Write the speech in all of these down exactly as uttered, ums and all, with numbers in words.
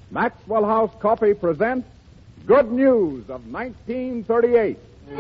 Maxwell House Coffee presents Good News of nineteen thirty-eight.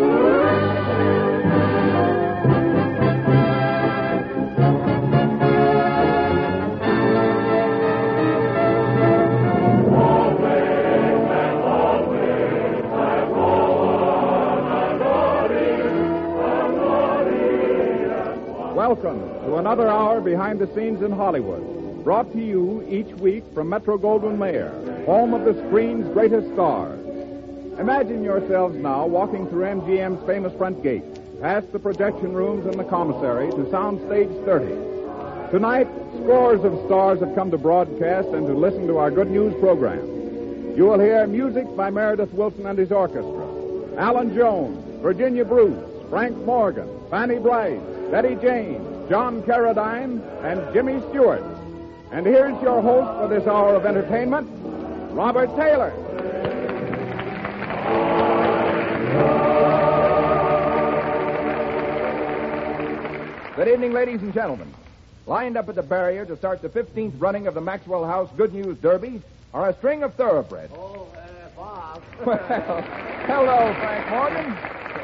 Welcome to another hour behind the scenes in Hollywood, brought to you each week from Metro-Goldwyn-Mayer, home of the screen's greatest stars. Imagine yourselves now walking through M G M's famous front gate, past the projection rooms and the commissary to Soundstage thirty. Tonight, scores of stars have come to broadcast and to listen to our Good News program. You will hear music by Meredith Willson and his orchestra, Alan Jones, Virginia Bruce, Frank Morgan, Fanny Bryce, Betty James, John Carradine, and Jimmy Stewart. And here's your host for this hour of entertainment, Robert Taylor. Good evening, ladies and gentlemen. Lined up at the barrier to start the fifteenth running of the Maxwell House Good News Derby are a string of thoroughbreds. Oh, uh, Bob. Well, hello, Frank Morgan.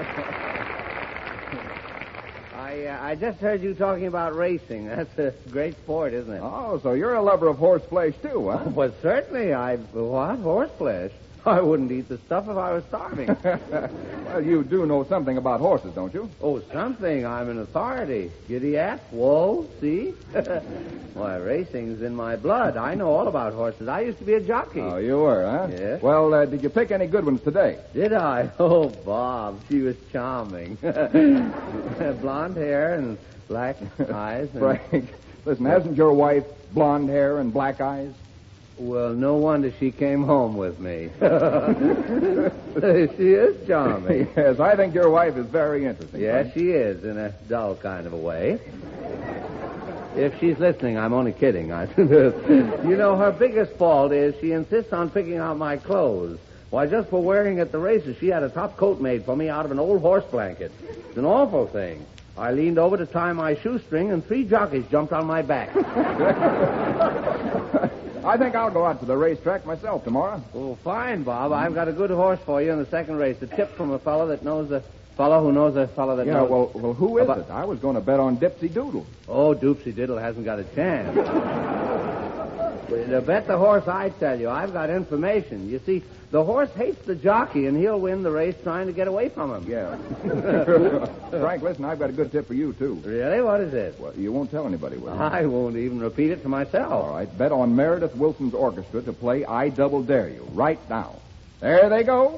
I uh, I just heard you talking about racing. That's a great sport, isn't it? Oh, so you're a lover of horse flesh, too, huh? Well, certainly. I what horse flesh? I wouldn't eat the stuff if I was starving. Well, you do know something about horses, don't you? Oh, something. I'm an authority. Giddy at? Whoa, see? Why, racing's in my blood. I know all about horses. I used to be a jockey. Oh, you were, huh? Yes. Well, uh, did you pick any good ones today? Did I? Oh, Bob, she was charming. Blonde hair and black eyes. And... Frank, listen, hasn't your wife blonde hair and black eyes? Well, no wonder she came home with me. She is charming. Yes, I think your wife is very interesting. Yes, Frank. she is, in a dull kind of a way. If she's listening, I'm only kidding. I, you know, her biggest fault is she insists on picking out my clothes. Why, just for wearing at the races, she had a top coat made for me out of an old horse blanket. It's an awful thing. I leaned over to tie my shoestring, and three jockeys jumped on my back. I think I'll go out to the racetrack myself tomorrow. Well, fine, Bob. I've got a good horse for you in the second race. A tip from a fellow that knows a fellow who knows a fellow that yeah, knows... well, well, who is About... it? I was going to bet on Dipsy Doodle. Oh, Doopsy Diddle hasn't got a chance. Well, to bet the horse, I tell you, I've got information. You see, the horse hates the jockey, and he'll win the race trying to get away from him. Yeah. Frank, listen, I've got a good tip for you, too. Really? What is it? Well, you won't tell anybody, will you? I won't even repeat it to myself. All right, bet on Meredith Wilson's orchestra to play I Double Dare You right now. There they go.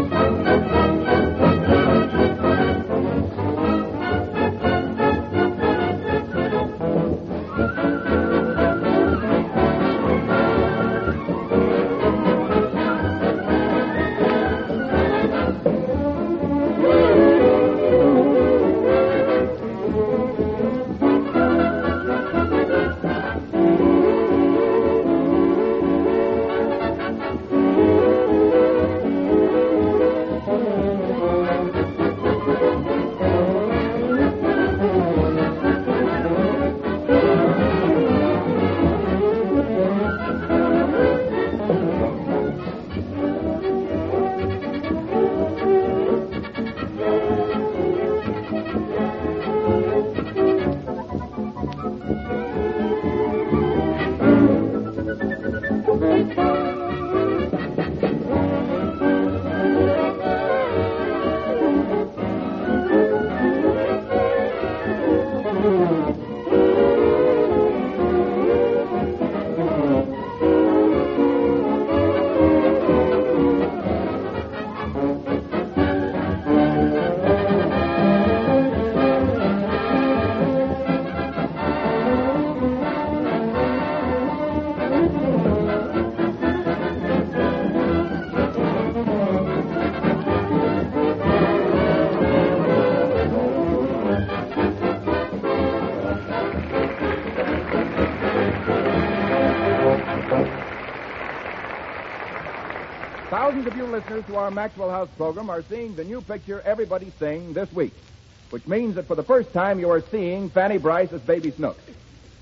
Thousands of you listeners to our Maxwell House program are seeing the new picture Everybody Sing this week, which means that for the first time you are seeing Fanny Bryce as Baby Snooks. It's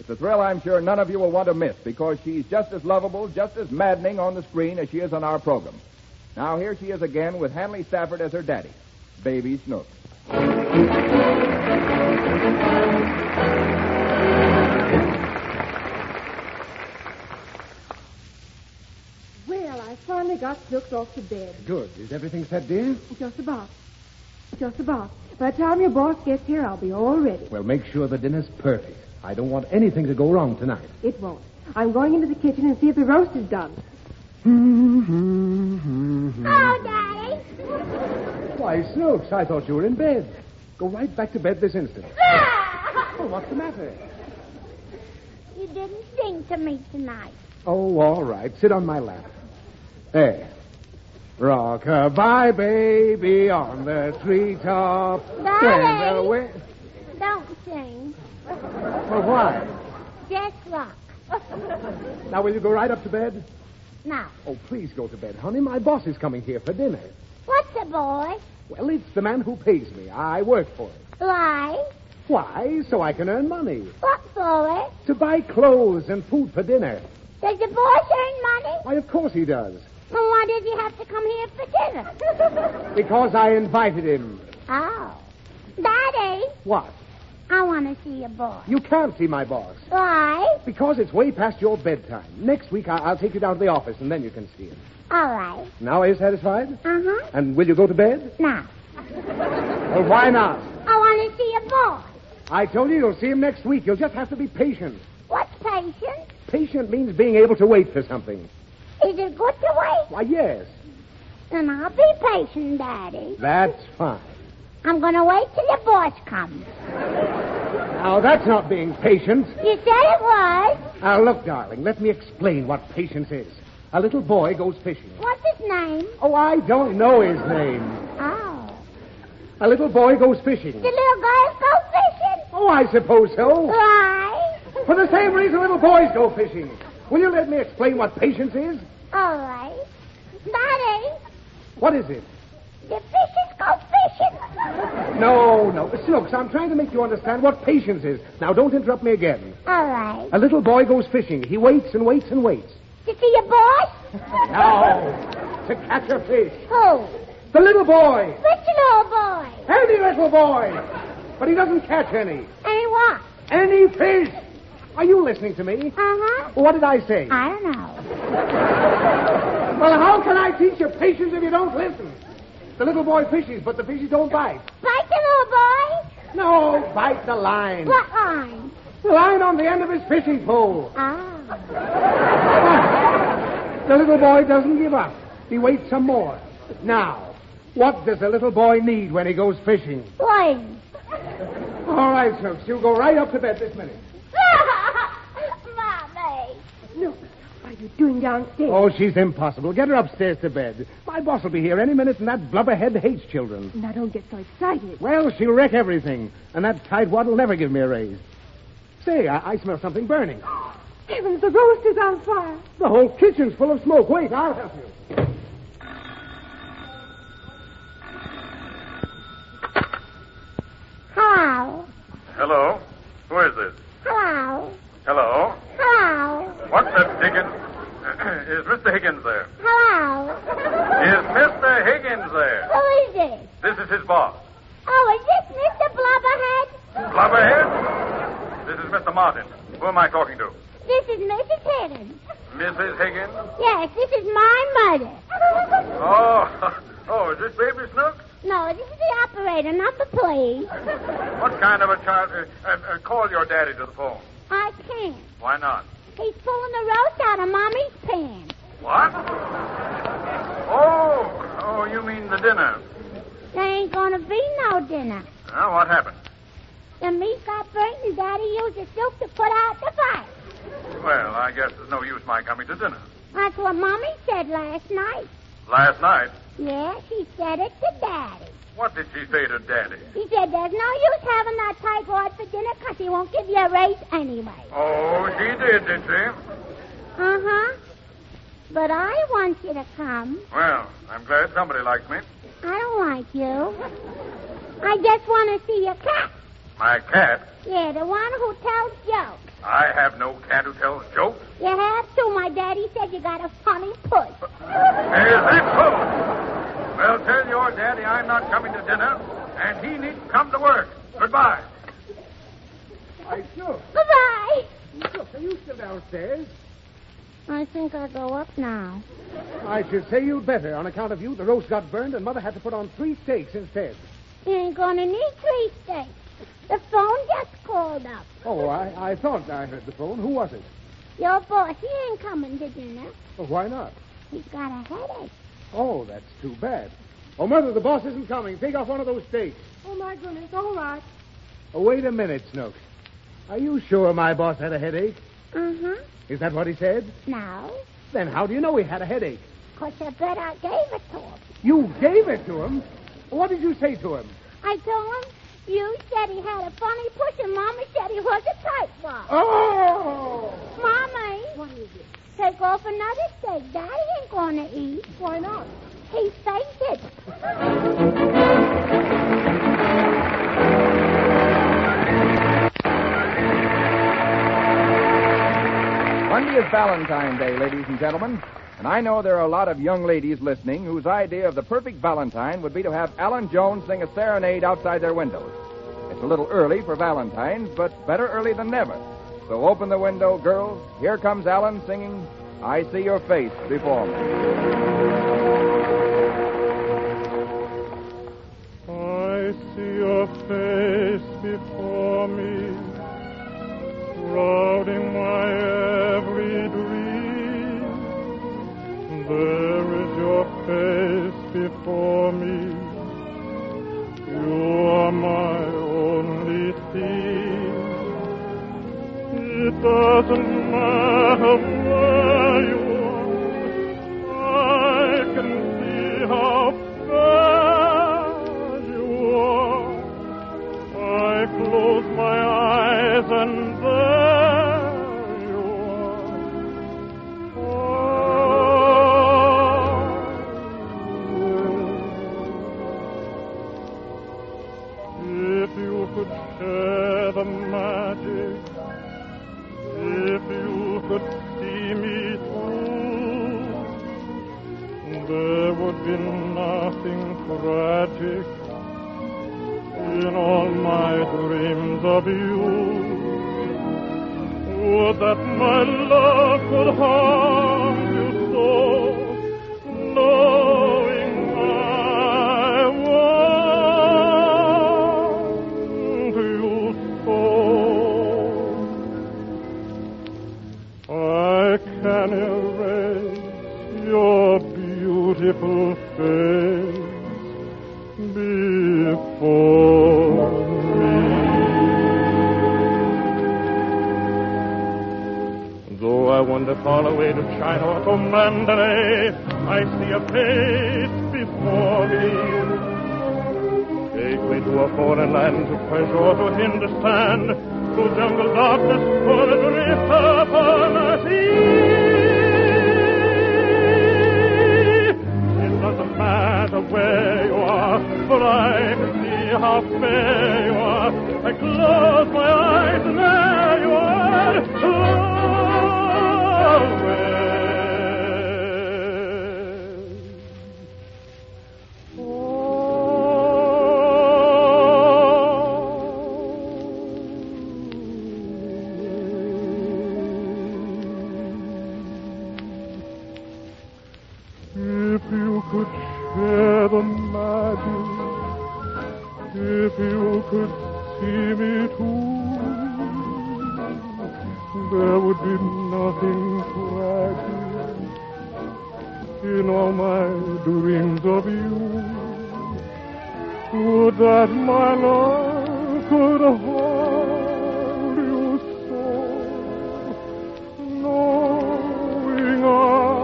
It's a thrill I'm sure none of you will want to miss because she's just as lovable, just as maddening on the screen as she is on our program. Now here she is again with Hanley Stafford as her daddy, Baby Snooks. Well, I finally got Snooks off to bed. Good. Is everything set, dear? Just about. Just about. By the time your boss gets here, I'll be all ready. Well, make sure the dinner's perfect. I don't want anything to go wrong tonight. It won't. I'm going into the kitchen and see if the roast is done. Oh, Daddy. Why, Snooks, I thought you were in bed. Go right back to bed this instant. Oh, what's the matter? You didn't sing to me tonight. Oh, all right. Sit on my lap. There. Rock-a-bye, baby, on the treetop. Daddy. Where, where... Don't sing. Well, why? Just rock. Now, will you go right up to bed? Now, Oh, please go to bed, honey. My boss is coming here for dinner. what's a boy? Well, it's the man who pays me. I work for him. Why? Why? So I can earn money. What for it? To buy clothes and food for dinner. Does the boss earn money? Why, of course he does. Well, why does he have to come here for dinner? Because I invited him. Oh. Daddy, What? I want to see your boss. You can't see my boss. Why? Because it's way past your bedtime. Next week, I- I'll take you down to the office, and then you can see him. All right. Now, are you satisfied? Uh-huh. And will you go to bed? Now, Well, why not? I want to see your boss. I told you you'll see him next week. You'll just have to be patient. What's patience? Patient means being able to wait for something. Is it good to wait? Why, yes. Then I'll be patient, Daddy. That's fine. I'm going to wait till your boss comes. Now, that's not being patient. You said it was. Now, look, darling, let me explain what patience is. A little boy goes fishing. What's his name? Oh, I don't know his name. Oh. A little boy goes fishing. The little girls go fishing? Oh, I suppose so. Why? For the same reason little boys go fishing. Will you let me explain what patience is? All right. Daddy, What is it? the fishes go fishing. No, no. Snooks, I'm trying to make you understand what patience is. Now, don't interrupt me again. All right. A little boy goes fishing. He waits and waits and waits. To see your boss? No. To catch a fish. Who? The little boy. Which little boy? Any little boy. But he doesn't catch any. Any what? Any fish. Are you listening to me? Uh-huh. What did I say? I don't know. Well, how can I teach you patience if you don't listen? The little boy fishes, but the fishes don't bite. Bite the little boy? No, bite the line. What line? The line on the end of his fishing pole. Ah. The little boy doesn't give up. He waits some more. Now, what does the little boy need when he goes fishing? Wings. All right, Snooks, you go right up to bed this minute. Mommy. Snooks, what are you doing downstairs? Oh, she's impossible. Get her upstairs to bed. My boss will be here any minute, and that blubberhead hates children. Now, don't get so excited. Well, she'll wreck everything, and that tightwad will never give me a raise. Say, I, I smell something burning. Heavens, the roast is on fire. The whole kitchen's full of smoke. Wait, I'll help you. Hello. Hello? Who is this? Hello. Hello? Hello. What's that, Higgins? Is Mister Higgins there? Hello. Is Mister Higgins there? Who is this? This is his boss. Oh, is this Mister Blubberhead? Blubberhead? This is Mister Martin. Who am I talking to? This is Missus Higgins. Missus Higgins? Yes, this is my mother. Oh, oh, is this Baby Snooks? No, this is the operator, number please. What kind of a child? Uh, uh, uh, call your daddy to the phone. I can't. Why not? He's pulling the roast out of Mommy's pan. What? Oh, oh, you mean the dinner. There ain't gonna be no dinner. Well, what happened? The meat got burnt and Daddy used the soup to put out the fire. Well, I guess there's no use my coming to dinner. That's what Mommy said last night. Last night? Yeah, she said it to Daddy. What did she say to Daddy? She said there's no use having that tightwad for dinner because he won't give you a raise anyway. Oh, she did, did she? Uh-huh. But I want you to come. Well, I'm glad somebody likes me. I don't like you. I just want to see your cat. My cat? Yeah, the one who tells jokes. I have no can who tells jokes. You have to. My daddy said you got a funny puss. Is that so? Well, tell your daddy I'm not coming to dinner, and he needn't come to work. Goodbye. I shook. Goodbye. Shook, are you still downstairs? I think I'll go up now. I should say you'd better. On account of you, the roast got burned, and Mother had to put on three steaks instead. You ain't gonna need three steaks. The phone just called up. Oh, I, I thought I heard the phone. Who was it? Your boss, he ain't coming to dinner. Oh, why not? He's got a headache. Oh, that's too bad. Oh, Mother, the boss isn't coming. Take off one of those steaks. Oh, my goodness. All right. Oh, wait a minute, Snook. Are you sure my boss had a headache? Uh-huh. Is that what he said? No. Then how do you know he had a headache? Because I bet I gave it to him. You gave it to him? What did you say to him? I told him you said he had a funny puss, and Mama said he was a tightwad. Oh! Mommy. What is it? Take off another steak. Daddy ain't going to eat. Why not? He fainted. Monday is Valentine's Day, ladies and gentlemen. And I know there are a lot of young ladies listening whose idea of the perfect Valentine would be to have Alan Jones sing a serenade outside their windows. It's a little early for Valentine's, but better early than never. So open the window, girls. Here comes Alan singing, I See Your Face Before Me. I see your face before me, crowding my every dream. There is your face before me. You are my only theme. It doesn't matter where you are. I can see how fair you are. I close my eyes and there you are. If you could share the magic, if you could see me through, there would be nothing tragic in all my dreams of you. Would that my love could harm you so, knowing I want you so. I can erase your beautiful face before me. Though I wander far away to China or to Mandalay, I see a face before me. Take me to a foreign land, to Persia or to Hindustan, through jungle darkness, forest rift upon the sea. It doesn't matter where you are, for I can see how fair you are. I close my eyes and there you are. If you could share the magic, if you could see me too, there would be nothing tragic in all my dreams of you. Would that my love could hold you so, knowing I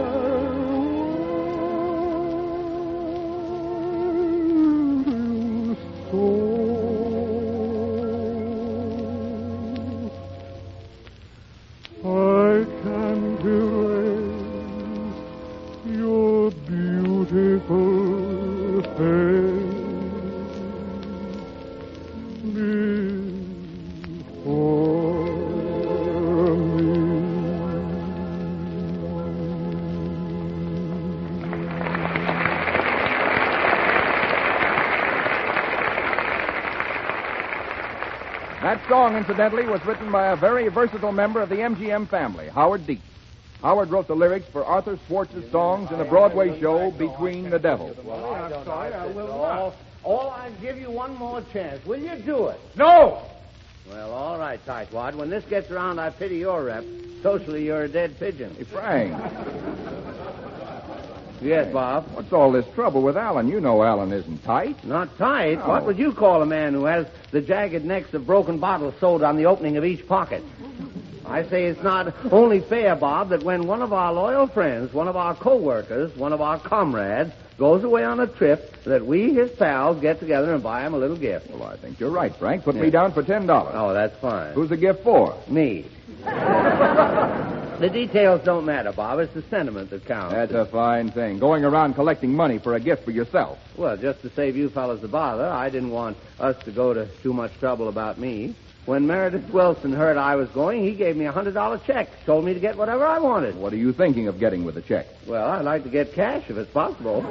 I can't erase your beautiful face before That song, incidentally, was written by a very versatile member of the M G M family, Howard Dietz. Howard wrote the lyrics for Arthur Schwartz's songs in the Broadway show Between the Devils. Well, I'm sorry, I will not. Oh, I'll give you one more chance. Will you do it? No! Well, all right, Tightwad. When this gets around, I pity your rep. Socially, you're a dead pigeon. Hey, Frank, Yes, Bob. what's all this trouble with Alan? You know Alan isn't tight. Not tight. No. What would you call a man who has the jagged necks of broken bottles sewed on the opening of each pocket? I say it's not only fair, Bob, that when one of our loyal friends, one of our co-workers, one of our comrades, goes away on a trip, that we, his pals, get together and buy him a little gift. Well, I think you're right, Frank. Put Yeah. me down for ten dollars. Oh, that's fine. Who's the gift for? Me. The details don't matter, Bob. It's the sentiment that counts. That's a fine thing. Going around collecting money for a gift for yourself. Well, just to save you fellas the bother, I didn't want us to go to too much trouble about me. When Meredith Wilson heard I was going, he gave me a one hundred dollars check. Told me to get whatever I wanted. What are you thinking of getting with the check? Well, I'd like to get cash if it's possible.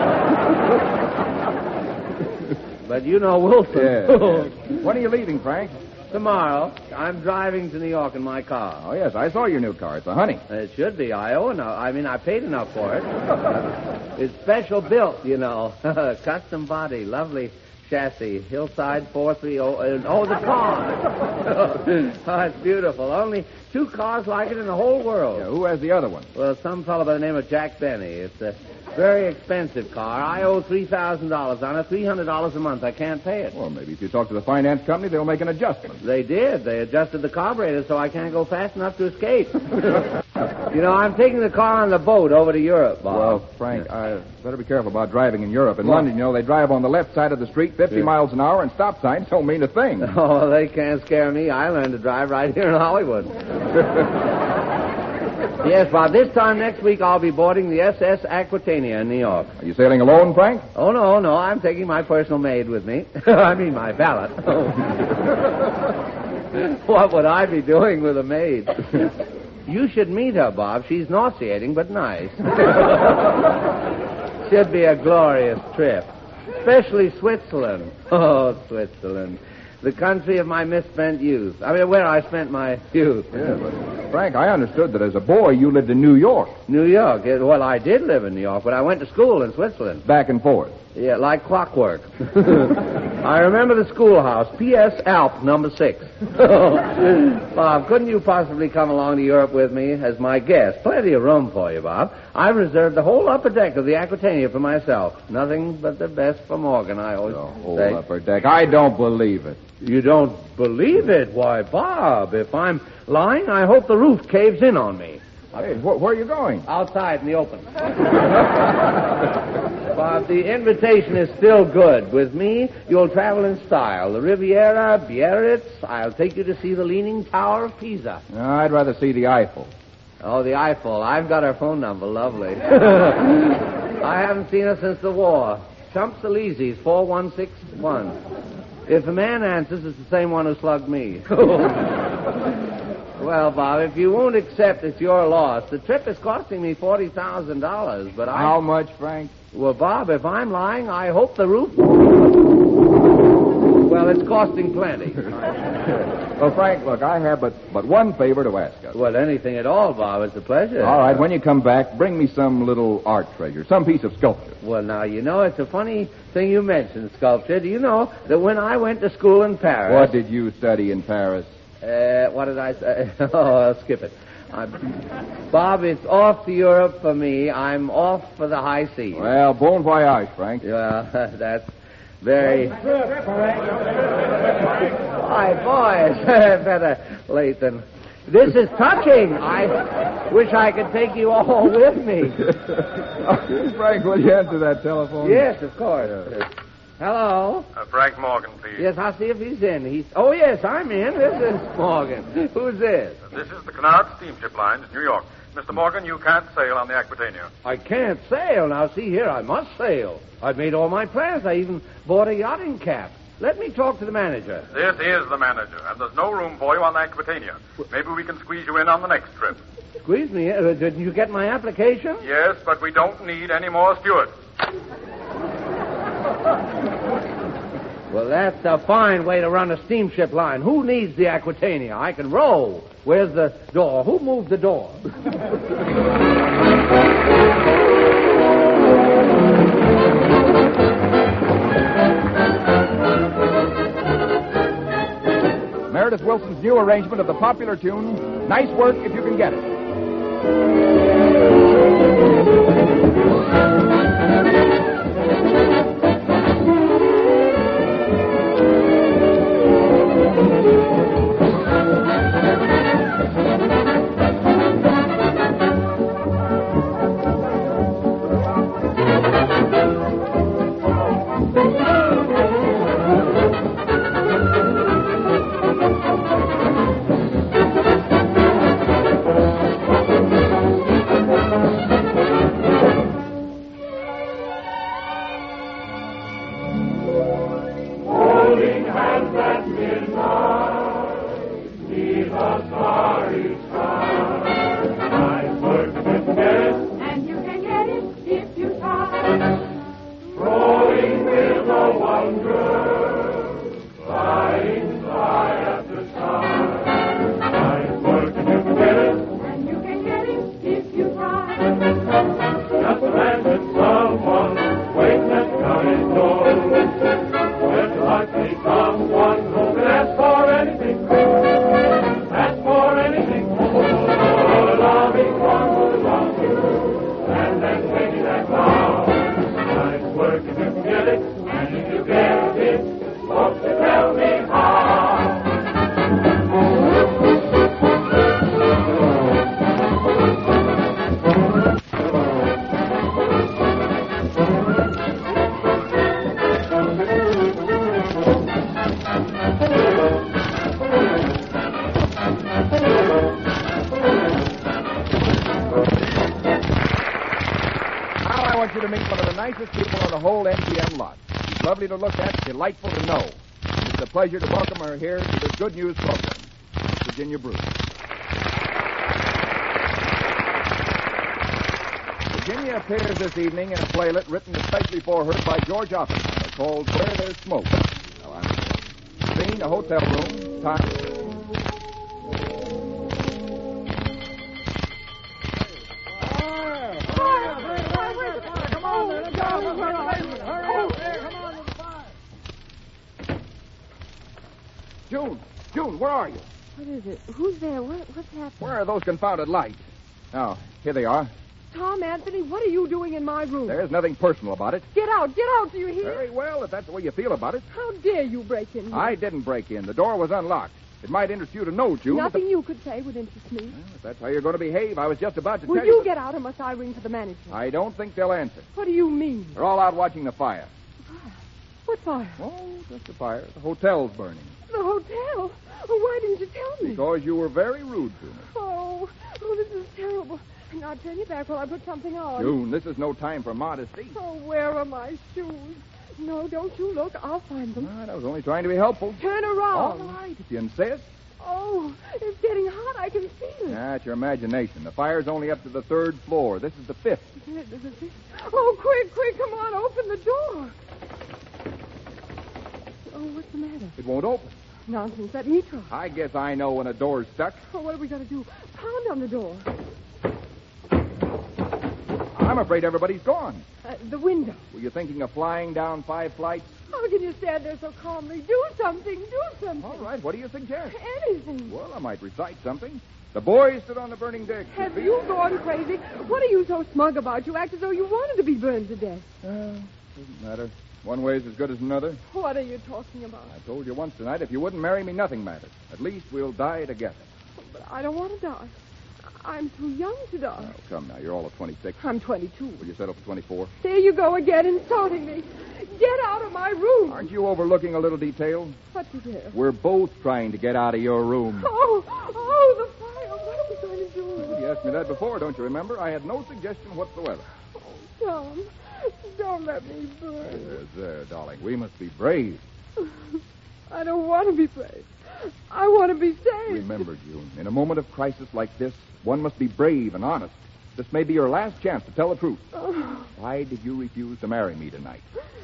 But you know Wilson. Yeah, yeah. When are you leaving, Frank? Tomorrow, I'm driving to New York in my car. Oh, yes, I saw your new car. It's a honey. It should be. I owe enough. I mean, I paid enough for it. It's special built, you know. Custom body, lovely chassis, Hillside four three oh. Uh, oh, the car. Oh, it's beautiful. Only two cars like it in the whole world. Yeah, who has the other one? Well, some fellow by the name of Jack Benny. It's a very expensive car. I owe three thousand dollars on it, three hundred dollars a month. I can't pay it. Well, maybe if you talk to the finance company, they'll make an adjustment. They did. They adjusted the carburetor so I can't go fast enough to escape. You know, I'm taking the car on the boat over to Europe, Bob. Well, Frank, I better be careful about driving in Europe. In What? London, you know, they drive on the left side of the street fifty Yeah. miles an hour, and stop signs don't mean a thing. Oh, they can't scare me. I learned to drive right here in Hollywood. Yes, Bob, this time next week I'll be boarding the S S Aquitania in New York. Are you sailing alone, Frank? Oh, no, no, I'm taking my personal maid with me. I mean, my valet. What would I be doing with a maid? You should meet her, Bob. She's nauseating, but nice. Should be a glorious trip. Especially Switzerland. Oh, Switzerland. The country of my misspent youth. I mean, where I spent my youth. Yeah, but, Frank, I understood that as a boy you lived in New York. New York. Yeah, well, I did live in New York, but I went to school in Switzerland. Back and forth. Yeah, like clockwork. I remember the schoolhouse, P S Alp number six. Bob, couldn't you possibly come along to Europe with me as my guest? Plenty of room for you, Bob. I've reserved the whole upper deck of the Aquitania for myself. Nothing but the best for Morgan, I always The whole say. upper deck. I don't believe it. You don't believe it? Why, Bob, if I'm lying, I hope the roof caves in on me. Hey, wh- where are you going? Outside in the open. Bob, the invitation is still good. With me, you'll travel in style. The Riviera, Biarritz. I'll take you to see the Leaning Tower of Pisa. No, I'd rather see the Eiffel. Oh, the Eiffel. I've got her phone number. Lovely. I haven't seen her since the war. Champs-Élysées, four one six one. If a man answers, it's the same one who slugged me. Well, Bob, if you won't accept, it's your loss. The trip is costing me forty thousand dollars, but I... How much, Frank? Well, Bob, if I'm lying, I hope the roof... Well, it's costing plenty. Well, Frank, look, I have but, but one favor to ask us. Well, anything at all, Bob. It's a pleasure. All right, when you come back, bring me some little art treasure, some piece of sculpture. Well, now, you know, it's a funny thing you mentioned, sculpture. Do you know that when I went to school in Paris... What did you study in Paris? Uh, what did I say? Oh, I'll skip it. I'm... Bob, it's off to Europe for me. I'm off for the high seas. Well, bon voyage, Frank. Well, that's very... Why, boys, better late than... This is touching. I wish I could take you all with me. Frank, will you answer that telephone? Yes, of course. Hello? Uh, Frank Morgan, please. Yes, I'll see if he's in. He's... Oh, yes, I'm in. This is Morgan. Who's this? This is the Cunard Steamship Lines, New York. Mister Morgan, you can't sail on the Aquitania. I can't sail. Now, see here, I must sail. I've made all my plans. I even bought a yachting cap. Let me talk to the manager. This is the manager, and there's no room for you on the Aquitania. Maybe we can squeeze you in on the next trip. Squeeze me. Uh, didn't you get my application? Yes, but we don't need any more stewards. Well, that's a fine way to run a steamship line. Who needs the Aquitania? I can row. Where's the door? Who moved the door? Meredith Wilson's new arrangement of the popular tune, Nice Work If You Can Get It. Lovely to look at, delightful to know. It's a pleasure to welcome her here to this Good News program. Virginia Bruce. Virginia appears this evening in a playlet written especially for her by George Oppenheimer called Where There's Smoke. Now, I'm seeing a hotel room. Time. June, June, where are you? What is it? Who's there? What, what's happening? Where are those confounded lights? Oh, here they are. Tom, Anthony, what are you doing in my room? There's nothing personal about it. Get out, get out, do you hear? Very well, if that's the way you feel about it. How dare you break in here? I didn't break in. The door was unlocked. It might interest you to know, June. Nothing the... you could say would interest me. Well, if that's how you're going to behave, I was just about to Will tell you you... Will get out or must I ring for the manager? I don't think they'll answer. What do you mean? They're all out watching the fire. Fire? What fire? Oh, just a fire. The hotel's burning. The hotel? Oh, why didn't you tell me? Because you were very rude to me. Oh, oh, this is terrible. Now turn your back while I put something on. June, this is no time for modesty. Oh, where are my shoes? No, don't you look. I'll find them. All right, I was only trying to be helpful. Turn around. All right, if you insist. Oh, it's getting hot. I can feel it. That's your imagination. The fire's only up to the third floor. This is the fifth. Oh, quick, quick, come on, open the door. Oh, what's the matter? It won't open. Nonsense. Let me try. I guess I know when a door's stuck. Oh, what are we going to do? Pound on the door. I'm afraid everybody's gone. Uh, the window. Were you thinking of flying down five flights? How can you stand there so calmly? Do something. Do something. All right. What do you suggest? Anything. Well, I might recite something. The boys stood on the burning deck. Have you gone crazy? What are you so smug about? You act as though you wanted to be burned to death. Uh, doesn't matter. One way's as good as another. What are you talking about? I told you once tonight, if you wouldn't marry me, nothing mattered. At least we'll die together. But I don't want to die. I'm too young to die. Oh, come now. You're all of twenty-six. I'm twenty-two. Will you settle for twenty-four? There you go again, insulting me. Get out of my room. Aren't you overlooking a little detail? What detail? We're both trying to get out of your room. Oh, oh, the fire. What are we going to do? Well, you asked me that before, don't you remember? I had no suggestion whatsoever. Oh, Tom, don't let me burn. There, there, darling. We must be brave. I don't want to be brave. I want to be safe. Remember, June, in a moment of crisis like this, one must be brave and honest. This may be your last chance to tell the truth. Oh. Why did you refuse to marry me tonight?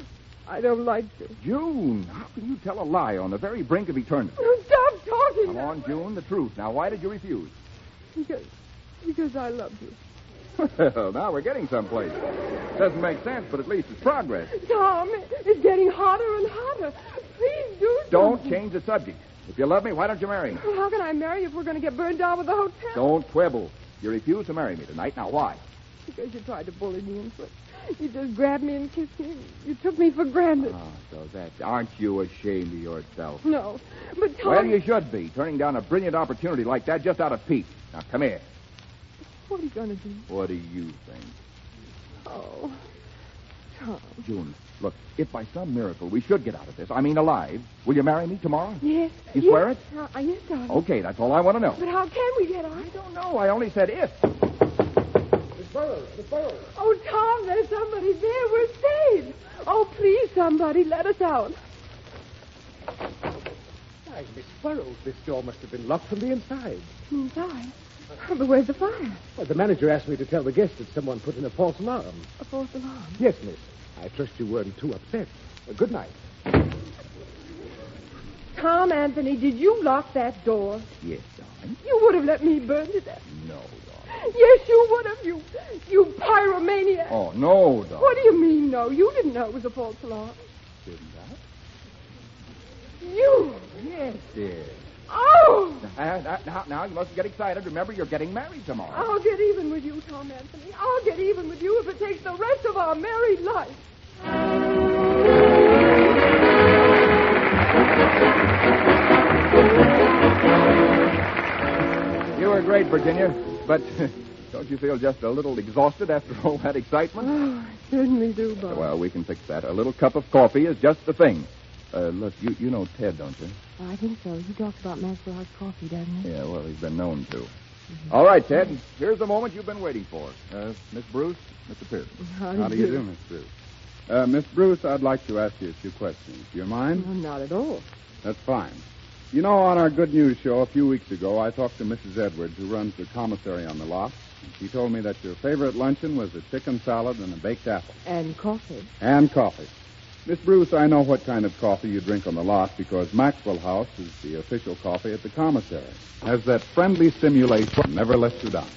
I don't like to. June, how can you tell a lie on the very brink of eternity? Stop talking. Come on, June, the truth. Now, why did you refuse? Because, because I love you. Well, now we're getting someplace. Doesn't make sense, but at least it's progress. Tom, it's getting hotter and hotter. Please do Don't something. change the subject. If you love me, why don't you marry me? Well, how can I marry you if we're going to get burned down with the hotel? Don't quibble. You refuse to marry me tonight. Now, why? Because you tried to bully me into it. You just grabbed me and kissed me. You took me for granted. Oh, so that... Aren't you ashamed of yourself? No, but Tom... Well, you should be, turning down a brilliant opportunity like that just out of pique. Now, come here. What are you going to do? What do you think? Oh, Tom. June, look, if by some miracle we should get out of this, I mean alive, will you marry me tomorrow? Yes. You yes. swear it? Uh, yes, darling. Okay, that's all I want to know. But how can we get out? I don't know. I only said if. Miss Burroughs, Miss Burroughs. Oh, Tom, there's somebody there. We're saved. Oh, please, somebody, let us out. Why, Miss Burroughs, this door must have been locked from the inside. Inside? But where's the fire? Well, the manager asked me to tell the guests that someone put in a false alarm. A false alarm? Yes, miss. I trust you weren't too upset. Uh, good night. Tom Anthony, did you lock that door? Yes, darling. You would have let me burn to death. No, darling. Yes, you would have, you, you pyromaniac. Oh, no, darling. What do you mean, no? You didn't know it was a false alarm. Didn't I? You. Yes, dear. Oh! Now, now, now, now, you mustn't get excited. Remember, you're getting married tomorrow. I'll get even with you, Tom Anthony. I'll get even with you if it takes the rest of our married life. You were great, Virginia, but don't you feel just a little exhausted after all that excitement? Oh, I certainly do, Bob. Well, we can fix that. A little cup of coffee is just the thing. Uh, look, you, you know Ted, don't you? I think so. He talks about Maxwell's coffee, doesn't he? Yeah, well, he's been known to. Mm-hmm. All right, Ted. Here's the moment you've been waiting for. Uh, Miss Bruce, Mister Pierce. How do, How do you do, Miss Bruce? Uh, Miss Bruce, I'd like to ask you a few questions. Do you mind? Well, not at all. That's fine. You know, on our Good News show a few weeks ago, I talked to Missus Edwards, who runs the commissary on the lot. And she told me that your favorite luncheon was a chicken salad and a baked apple. And coffee. And coffee. Miss Bruce, I know what kind of coffee you drink on the lot because Maxwell House is the official coffee at the commissary. Has that friendly stimulation, never lets you down.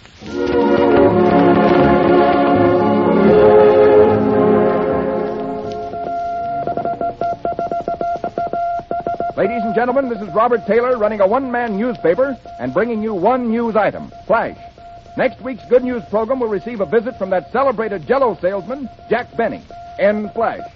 Ladies and gentlemen, this is Robert Taylor running a one-man newspaper and bringing you one news item, Flash. Next week's Good News program will receive a visit from that celebrated Jell-O salesman, Jack Benny. End Flash.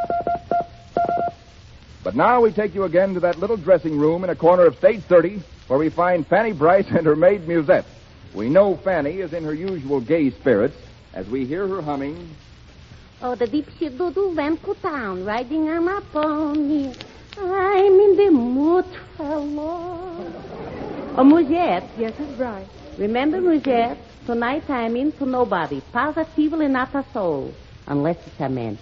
But now we take you again to that little dressing room in a corner of Stage thirty where we find Fanny Bryce and her maid Musette. We know Fanny is in her usual gay spirits as we hear her humming... Oh, the dipsy-doo-doo went to town riding on a pony. I'm in the mood for love. Oh, Musette. Yes, it's Bryce. Remember, Musette, tonight I'm into nobody, positively not a soul, unless it's a man.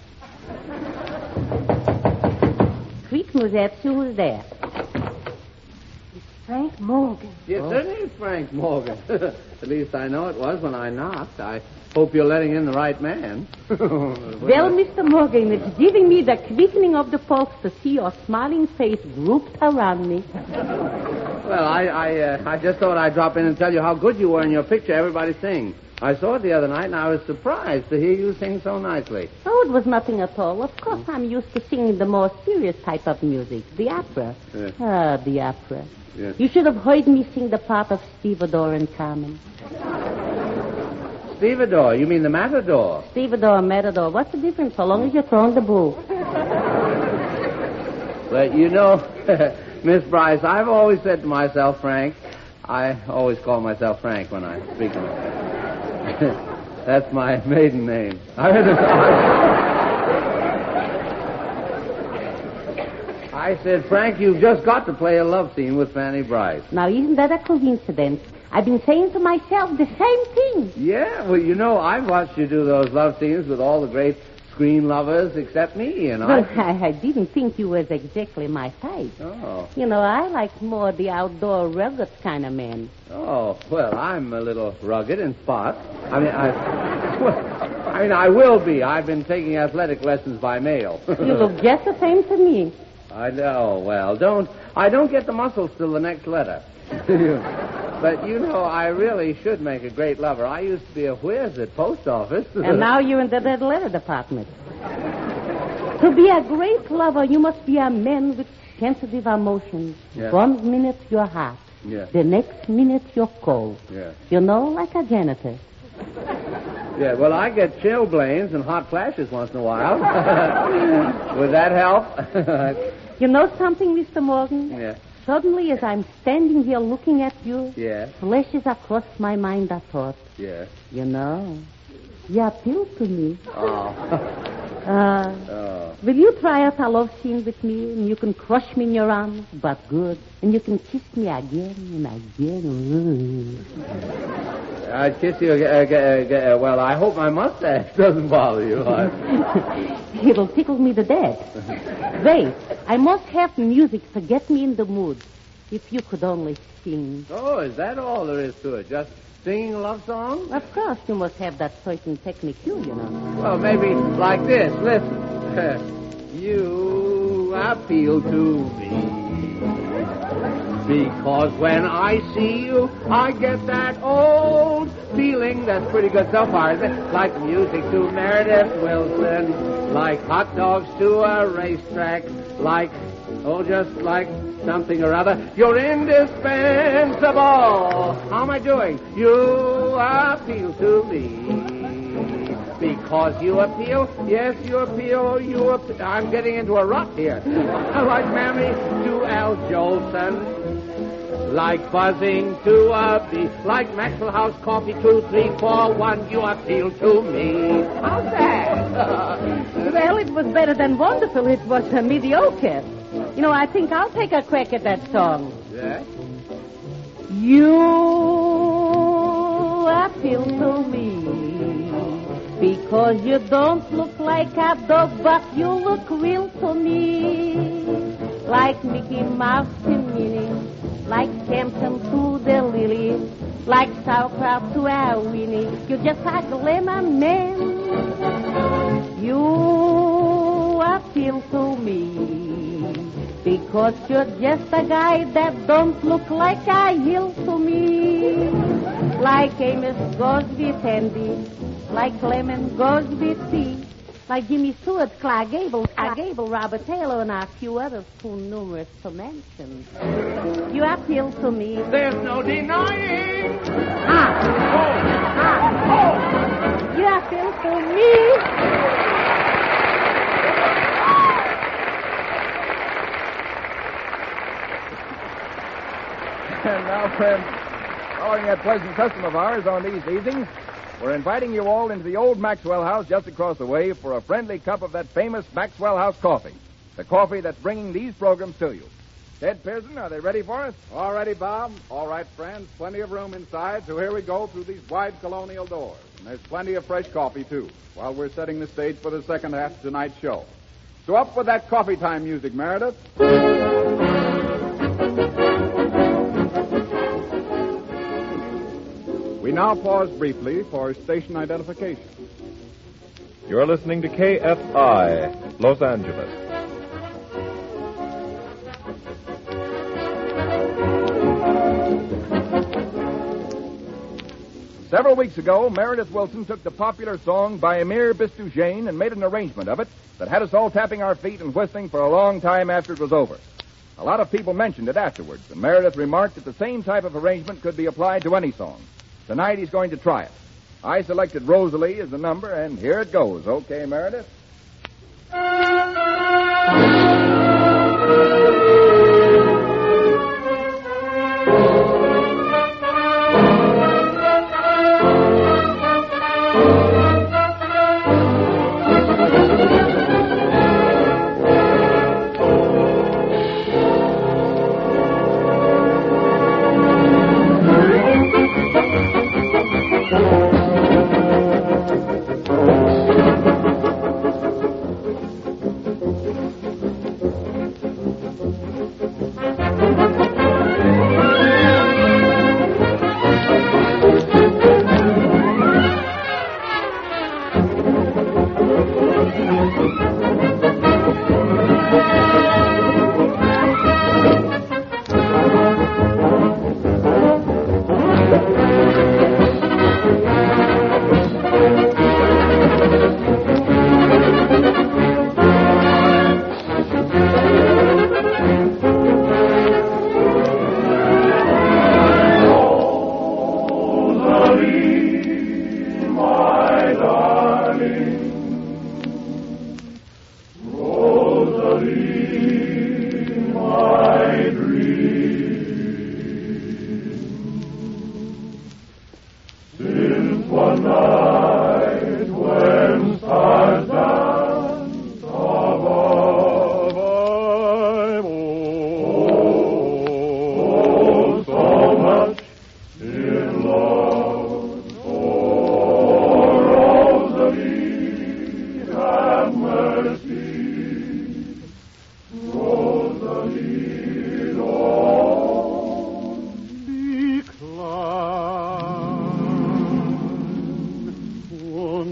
Quick, Musette, see who's there. It's Frank Morgan. Yes, oh. Certainly it's Frank Morgan. At least I know it was when I knocked. I hope you're letting in the right man. Well, Mister Morgan, it's giving me the quickening of the pulse to see your smiling face grouped around me. Well, I I, uh, I just thought I'd drop in and tell you how good you were in your picture, Everybody Sing. I saw it the other night, and I was surprised to hear you sing so nicely. Oh, it was nothing at all. Of course, I'm used to singing the more serious type of music, the opera. Yeah. Ah, the opera. Yeah. You should have heard me sing the part of Stevedore in Carmen. Stevedore? You mean the Matador? Stevedore, Matador. What's the difference, so long as you're throwing the bull? But you know, Miss Bryce, I've always said to myself, Frank, I always call myself Frank when I speak of it. That's my maiden name. I said, Frank, you've just got to play a love scene with Fanny Bryce. Now, isn't that a coincidence? I've been saying to myself the same thing. Yeah, well, you know, I've watched you do those love scenes with all the great screen lovers except me, and Well, I... I, I didn't think you was exactly my type. Oh. You know, I like more the outdoor, rugged kind of man. Oh, well, I'm a little rugged in spots. I mean, I... Well, I mean, I will be. I've been taking athletic lessons by mail. You look just the same to me. I know. Well, don't... I don't get the muscles till the next letter. But, you know, I really should make a great lover. I used to be a whiz at post office. And now you're in the red letter department. To be a great lover, you must be a man with sensitive emotions. Yeah. One minute you're hot. Yeah. The next minute you're cold. Yeah. You know, like a janitor. Yeah, well, I get chilblains and hot flashes once in a while. Would that help? You know something, Mister Morgan? Yeah. Suddenly, as I'm standing here looking at you, Yeah. flashes across my mind a thought. Yeah. You know, you appeal to me. Oh. Uh, Oh. will you try out a love scene with me? And you can crush me in your arms, but good. And you can kiss me again and again. I'd kiss you again. Uh, uh, well, I hope my mustache doesn't bother you. I... It'll tickle me to death. Wait, I must have music to get me in the mood. If you could only sing. Oh, is that all there is to it? Just singing a love song? Of course, you must have that certain technique, too, you know. Well, maybe like this. Listen. You appeal to me. Because when I see you, I get that old feeling that's pretty good so far, isn't it? Like music to Meredith Wilson, like hot dogs to a racetrack, like, oh, just like something or other. You're indispensable. How am I doing? You appeal to me. Because you appeal, yes, you appeal, you appeal. I'm getting into a rut here. Like Mammy to Al Jolson, like buzzing to a bee, like Maxwell House Coffee two, three, four, one. You appeal to me. How's that? Well, it was better than wonderful. It was uh, mediocre. You know, I think I'll take a crack at that song. Yeah? You appeal to me because you don't look like a dog, but you look real to me. Like Mickey Mouse to Minnie, like Samson to the Lily, like sauerkraut to a Winnie. You're just a glamour man. You appeal to me because you're just a guy that don't look like a hill to me. Like Amos goes with Andy, like Clement goes with tea, like Jimmy Stewart, Clark Gable, Clark Gable, Robert Taylor, and a few others too numerous to mention. You appeal to me. There's no denying. Ah. Oh. Ah. Oh. You appeal to me. And now, friends, following that pleasant custom of ours on these evenings, we're inviting you all into the old Maxwell House just across the way for a friendly cup of that famous Maxwell House coffee, the coffee that's bringing these programs to you. Ted Pearson, are they ready for us? All ready, Bob? All right, friends. Plenty of room inside, so here we go through these wide colonial doors. And there's plenty of fresh coffee, too, while we're setting the stage for the second half of tonight's show. So up with that coffee time music, Meredith. We now pause briefly for station identification. You're listening to K F I, Los Angeles. Several weeks ago, Meredith Wilson took the popular song by Emir Bistujane and made an arrangement of it that had us all tapping our feet and whistling for a long time after it was over. A lot of people mentioned it afterwards, and Meredith remarked that the same type of arrangement could be applied to any song. Tonight he's going to try it. I selected Rosalie as the number, and here it goes. Okay, Meredith?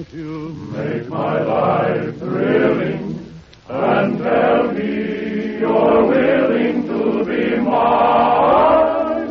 won't you make my life thrilling and tell me you're willing to be mine?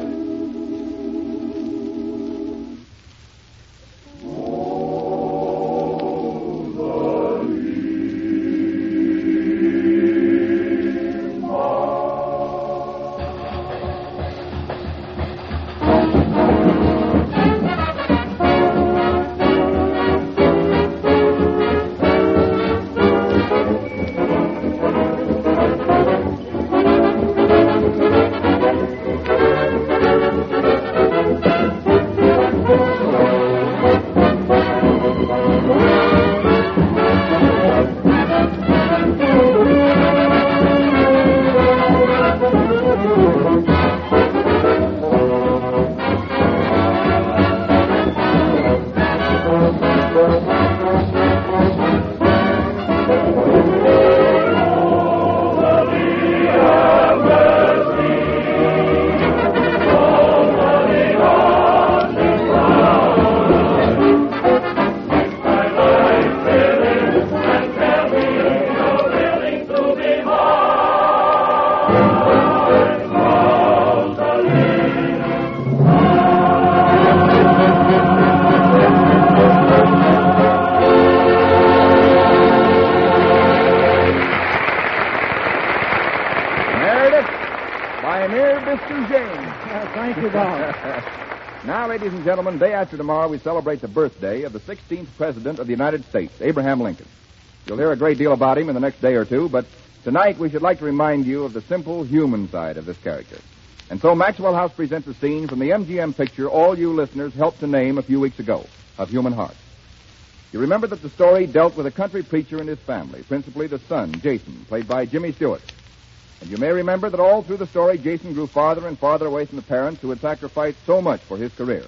Now, ladies and gentlemen, day after tomorrow we celebrate the birthday of the sixteenth President of the United States, Abraham Lincoln. You'll hear a great deal about him in the next day or two, but tonight we should like to remind you of the simple human side of this character. And so Maxwell House presents a scene from the M G M picture all you listeners helped to name a few weeks ago, of Human Heart. You remember that the story dealt with a country preacher and his family, principally the son, Jason, played by Jimmy Stewart. And you may remember that all through the story, Jason grew farther and farther away from the parents who had sacrificed so much for his career.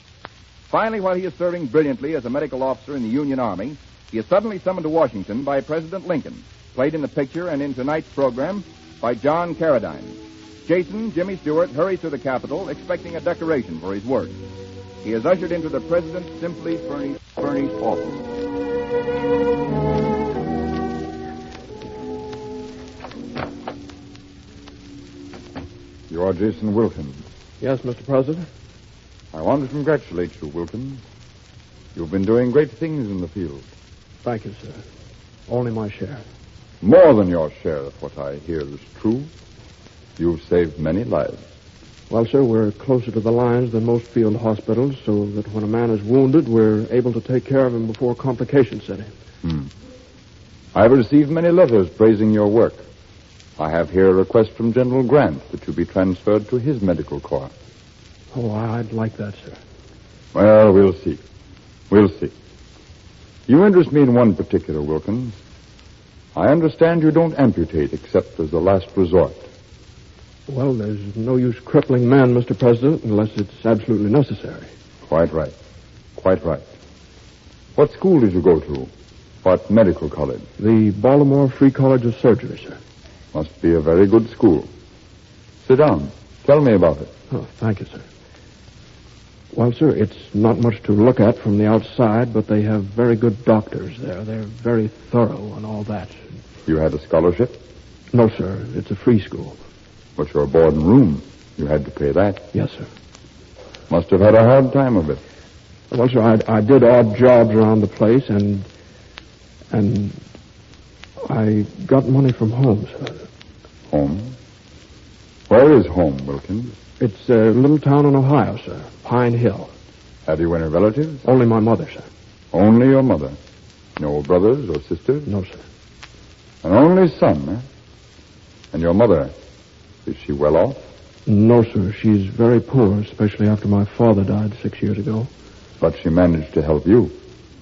Finally, while he is serving brilliantly as a medical officer in the Union Army, he is suddenly summoned to Washington by President Lincoln, played in the picture and in tonight's program by John Carradine. Jason, Jimmy Stewart, hurries to the Capitol, expecting a decoration for his work. He is ushered into the President's simply furnished, furnished office. You are Jason Wilkins. Yes, Mister President. I want to congratulate you, Wilkins. You've been doing great things in the field. Thank you, sir. Only my share. More than your share, if what I hear is true. You've saved many lives. Well, sir, we're closer to the lines than most field hospitals, so that when a man is wounded, we're able to take care of him before complications set in. Hmm. I've received many letters praising your work. I have here a request from General Grant that you be transferred to his medical corps. Oh, I'd like that, sir. Well, we'll see. We'll see. You interest me in one particular, Wilkins. I understand you don't amputate except as a last resort. Well, there's no use crippling men, Mister President, unless it's absolutely necessary. Quite right. Quite right. What school did you go to? What medical college? The Baltimore Free College of Surgery, sir. Must be a very good school. Sit down. Tell me about it. Oh, thank you, sir. Well, sir, it's not much to look at from the outside, but they have very good doctors there. They're very thorough and all that. You had a scholarship? No, sir. It's a free school. But your board and room, you had to pay that. Yes, sir. Must have had a hard time of it. Well, sir, I, I did odd jobs around the place, and and I got money from home, sir. Home? Where is home, Wilkins? It's a little town in Ohio, sir. Pine Hill. Have you any relatives? Only my mother, sir. Only your mother? No brothers or sisters? No, sir. An only son, eh? And your mother, is she well off? No, sir. She's very poor, especially after my father died six years ago. But she managed to help you?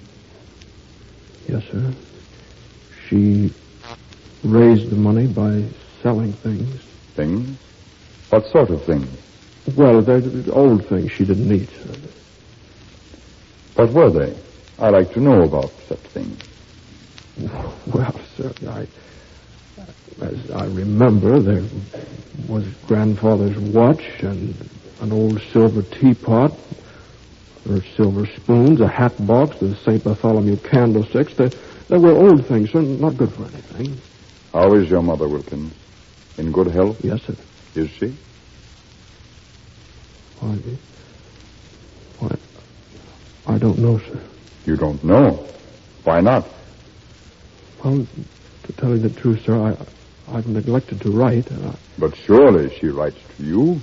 Yes, sir. She raised the money by selling things. Things? What sort of things? Well, they're old things she didn't need, sir. What were they? I like to know about such things. Well, sir, I... As I remember, there was grandfather's watch and an old silver teapot, There were silver spoons, a hat box, the Saint Bartholomew candlesticks. They, they were old things, sir, not good for anything. How is your mother, Wilkins? In good health? Yes, sir. Is she? Why, why, I don't know, sir. You don't know? Why not? Well, to tell you the truth, sir, I, I've neglected to write. I, but surely she writes to you.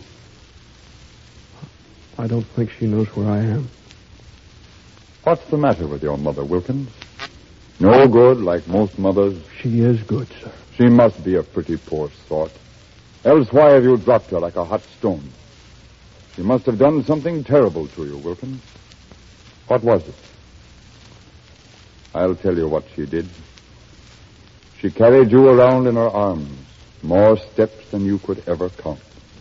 I don't think she knows where I am. What's the matter with your mother, Wilkins? No good, like most mothers? She is good, sir. She must be a pretty poor sort. Else why have you dropped her like a hot stone? She must have done something terrible to you, Wilkins. What was it? I'll tell you what she did. She carried you around in her arms, more steps than you could ever count.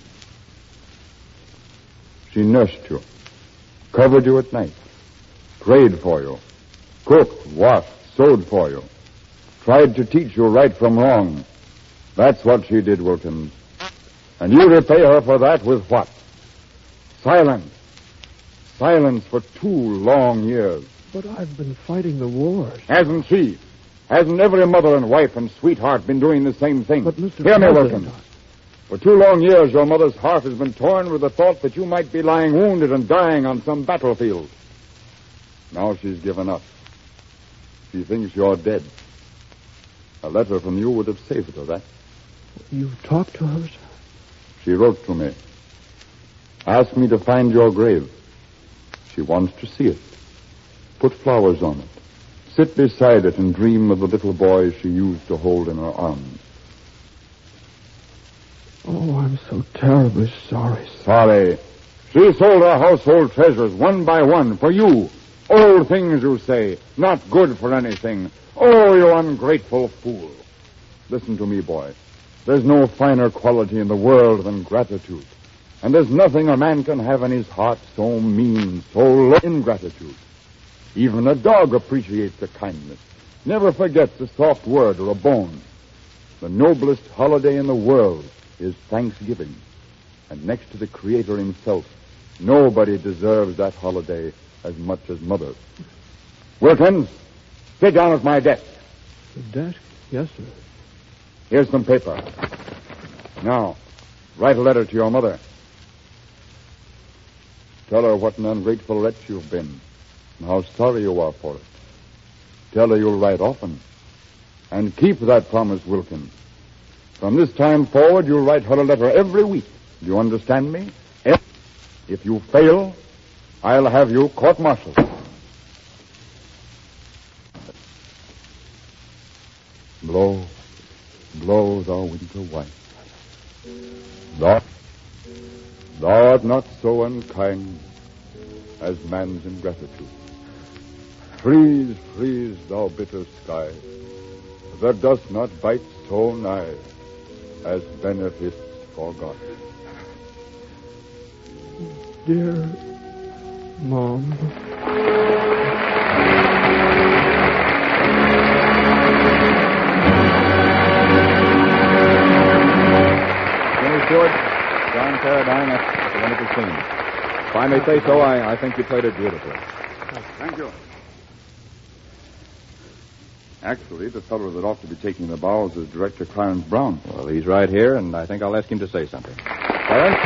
She nursed you, covered you at night, prayed for you, cooked, washed, sewed for you, tried to teach you right from wrong. That's what she did, Wilkins. And you repay her for that with what? Silence. Silence for two long years. But I've been fighting the wars. Hasn't she? Hasn't every mother and wife and sweetheart been doing the same thing? But, Mister Hear me, President, Wilkins. For two long years, your mother's heart has been torn with the thought that you might be lying wounded and dying on some battlefield. Now she's given up. She thinks you're dead. A letter from you would have saved her that. You've talked to her, sir? She wrote to me. Asked me to find your grave. She wants to see it. Put flowers on it. Sit beside it and dream of the little boy she used to hold in her arms. Oh, I'm so terribly sorry, sir. Sorry. She sold her household treasures one by one for you. Old things, you say, not good for anything. Oh, you ungrateful fool. Listen to me, boy. There's no finer quality in the world than gratitude. And there's nothing a man can have in his heart so mean, so low ingratitude. Even a dog appreciates a kindness, never forgets a soft word or a bone. The noblest holiday in the world is Thanksgiving. And next to the Creator himself, nobody deserves that holiday as much as Mother. Wilkins, sit down at my desk. The desk? Yes, sir. Here's some paper. Now, write a letter to your mother. Tell her what an ungrateful wretch you've been and how sorry you are for it. Tell her you'll write often. And keep that promise, Wilkins. From this time forward, you'll write her a letter every week. Do you understand me? If you fail, I'll have you court-martialed. Blow, blow, thou winter white. Thou, thou art not so unkind as man's ingratitude. Freeze, freeze, thou bitter sky, that dost not bite so nigh as benefits forgot. Dear Mom. Jimmy Stewart, John Carradine, that's a wonderful scene. If I may say so, I, I think you played it beautifully. Thank you. Actually, the fellow that ought to be taking the bows is Director Clarence Brown. Well, he's right here, and I think I'll ask him to say something. Clarence?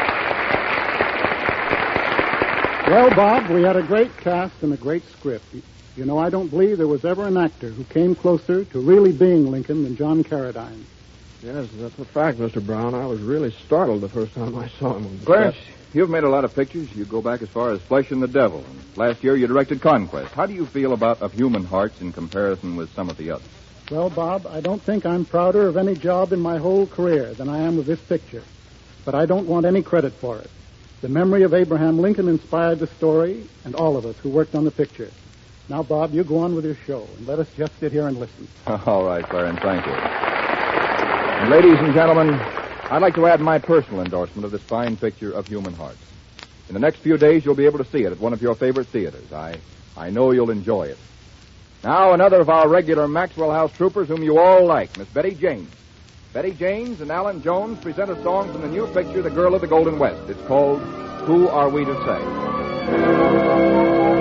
Well, Bob, we had a great cast and a great script. You know, I don't believe there was ever an actor who came closer to really being Lincoln than John Carradine. Yes, that's a fact, Mister Brown. I was really startled the first time I saw him on the Clarence, set. you've made a lot of pictures. You go back as far as Flesh and the Devil. And last year you directed Conquest. How do you feel about Of Human Hearts in comparison with some of the others? Well, Bob, I don't think I'm prouder of any job in my whole career than I am of this picture. But I don't want any credit for it. The memory of Abraham Lincoln inspired the story and all of us who worked on the picture. Now, Bob, you go on with your show, and let us just sit here and listen. All right, Clarence, thank you. And ladies and gentlemen, I'd like to add my personal endorsement of this fine picture Of Human Hearts. In the next few days, you'll be able to see it at one of your favorite theaters. I, I know you'll enjoy it. Now, another of our regular Maxwell House troopers whom you all like, Miss Betty James. Betty James and Alan Jones present a song from the new picture, The Girl of the Golden West. It's called Who Are We to Say?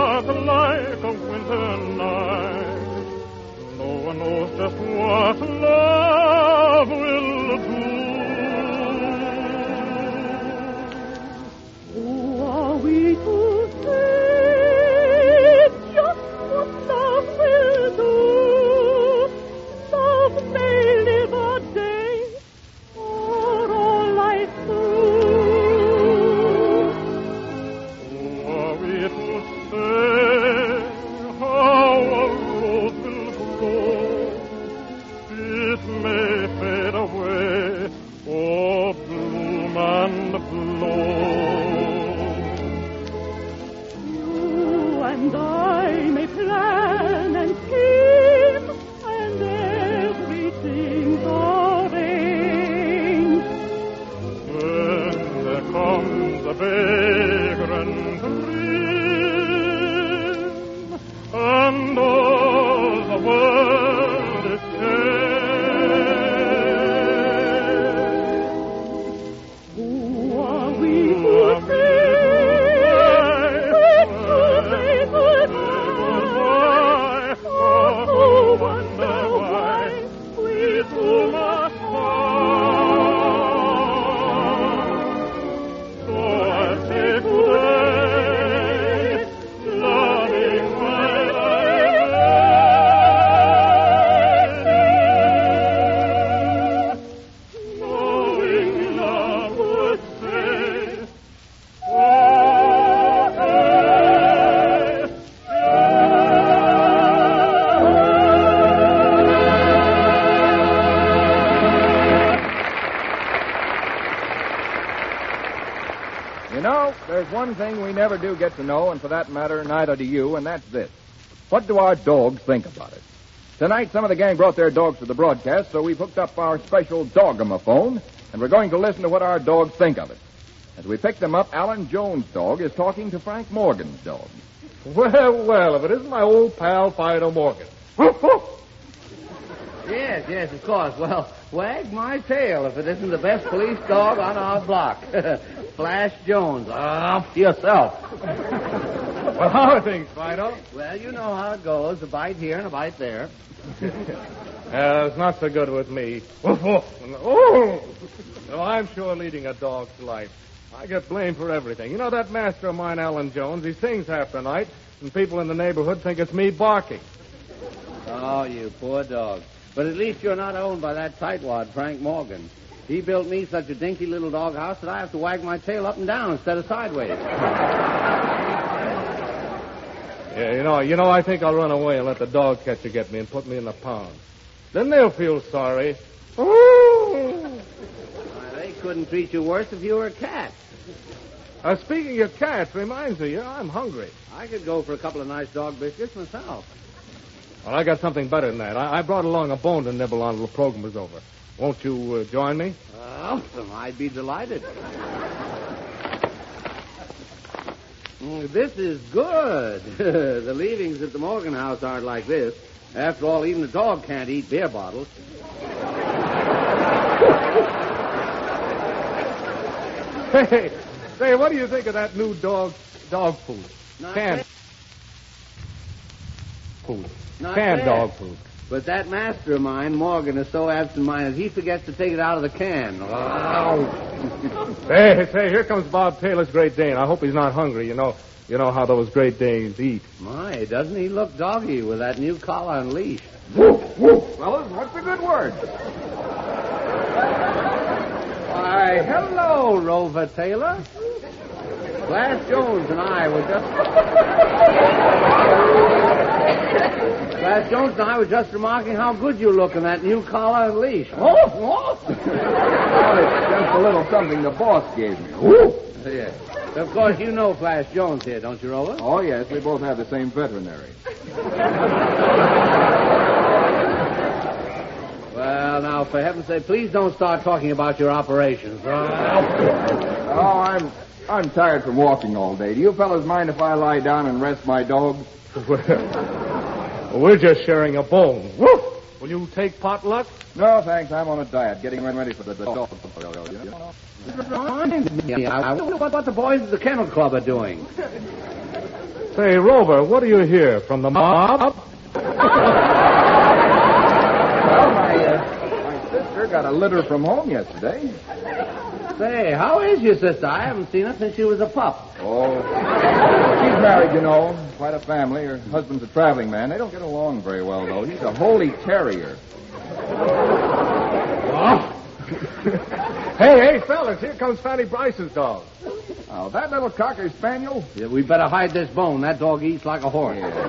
dark like a winter night. No one knows just what love will do. Who are we to say just what love will do? Love may live a day or all life through. Who are we to say how a rose will grow? It may fade away or bloom and blow. You and I may plan and scheme and everything's arranged. Then there comes a vagrant dream, and all the world is changed. Who are we who say goodbye, goodbye? Oh, who wonder why we two must part? So I say today, loving my lady, knowing love would say, You know, there's one thing we never do get to know, and for that matter, neither do you, and that's this. What do our dogs think about it? Tonight, some of the gang brought their dogs to the broadcast, so we've hooked up our special dogomaphone, and we're going to listen to what our dogs think of it. As we pick them up, Alan Jones' dog is talking to Frank Morgan's dog. Well, well, if it isn't my old pal, Fido Morgan. Yes, yes, of course. Well, wag my tail if it isn't the best police dog on our block. Flash Jones. Off to yourself. Well, how are things, Fido? Well, you know how it goes. A bite here and a bite there. Uh, it's not so good with me. Oh, no, I'm sure leading a dog's life. I get blamed for everything. You know that master of mine, Alan Jones, he sings half the night, and people in the neighborhood think it's me barking. Oh, you poor dog. But at least you're not owned by that tightwad, Frank Morgan. He built me such a dinky little doghouse that I have to wag my tail up and down instead of sideways. Yeah, you know, you know, I think I'll run away and let the dog catcher get me and put me in the pound. Then they'll feel sorry. Why, they couldn't treat you worse if you were a cat. Uh, speaking of cats, reminds me, I'm hungry. I could go for a couple of nice dog biscuits myself. Well, I got something better than that. I, I brought along a bone to nibble on till the program was over. Won't you uh, join me? Awesome. I'd be delighted. Mm, this is good. The leavings at the Morgan house aren't like this. After all, even the dog can't eat beer bottles. Hey, say, what do you think of that new dog dog food? Not Canned bad. food. Not Canned bad. dog food. But that master of mine, Morgan, is so absent-minded, he forgets to take it out of the can. Hey, say, here comes Bob Taylor's Great Dane. I hope he's not hungry. You know, you know how those Great Danes eat. My, doesn't he look doggy with that new collar and leash? Woof, woof. Fellas, what's the good word? Why, hello, Rover Taylor. Flash Jones and I were just... Flash Jones and I were just remarking how good you look in that new collar and leash. Oh, oh. Well, it's just a little something the boss gave me. Woof. Yeah. Of course, you know Flash Jones here, don't you, Rover? Oh, yes, we both have the same veterinary. Well, now, for heaven's sake, please don't start talking about your operations. Oh, I'm I'm tired from walking all day. Do you fellas mind if I lie down and rest my dog? Well, we're just sharing a bone. Woof! Will you take potluck? No, thanks. I'm on a diet, getting ready for the dog. Yeah, I wonder what, what the boys at the Kennel Club are doing. Say, Rover, what do you hear from the mob? Well, my, uh, my sister got a litter from home yesterday. Say, how is your sister? I haven't seen her since she was a pup. Oh, she's married, you know. Quite a family. Her husband's a traveling man. They don't get along very well, though. He's a holy terrier. Oh. Hey, hey, fellas, here comes Fanny Bryce's dog. Oh, that little cocker spaniel? Yeah, we better hide this bone. That dog eats like a horse. Yeah.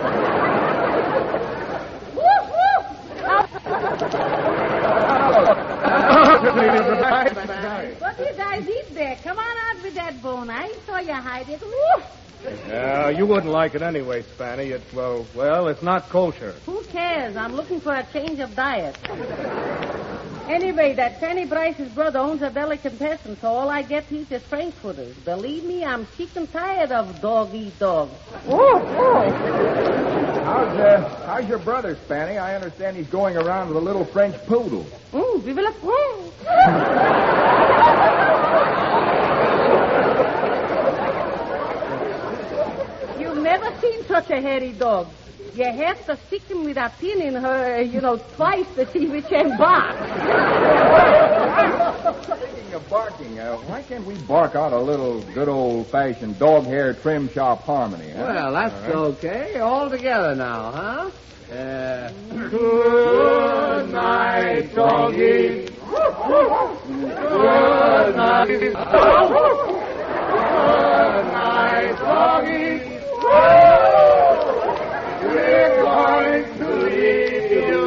What do you guys eat there? Come on out with that bone. I saw you hide it. Woo! Yeah, you wouldn't like it anyway, Spanny. It's, well, well, it's not kosher. Who cares? I'm looking for a change of diet. Anyway, that Fanny Bryce's brother owns a delicatessen, so all I get to eat is frankfurters. Believe me, I'm sick and tired of dog-eat-dog. Oh, oh. How's, uh, how's your brother, Spanny? I understand he's going around with a little French poodle. Mm, vive la France. You've never seen such a hairy dog. You have to stick him with a pin in her, you know, twice to see which end barks. Speaking of barking, uh, why can't we bark out a little good old-fashioned dog hair trim shop harmony? Huh? Well, that's right. Okay. All together now, huh? Uh, Good night, doggy. Good night. Good night, doggy. We're going to leave you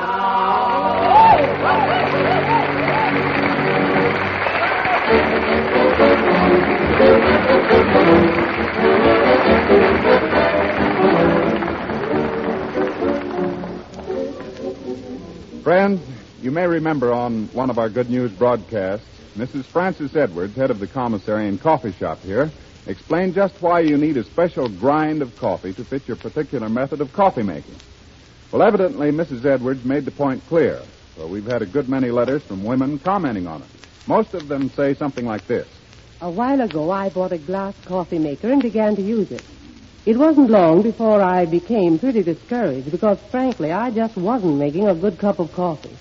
Friends, you may remember on one of our Good News broadcasts, Missus Frances Edwards, head of the commissary and coffee shop here, explained just why you need a special grind of coffee to fit your particular method of coffee making. Well, evidently, Missus Edwards made the point clear, so we've had a good many letters from women commenting on it. Most of them say something like this. A while ago, I bought a glass coffee maker and began to use it. It wasn't long before I became pretty discouraged because, frankly, I just wasn't making a good cup of coffee.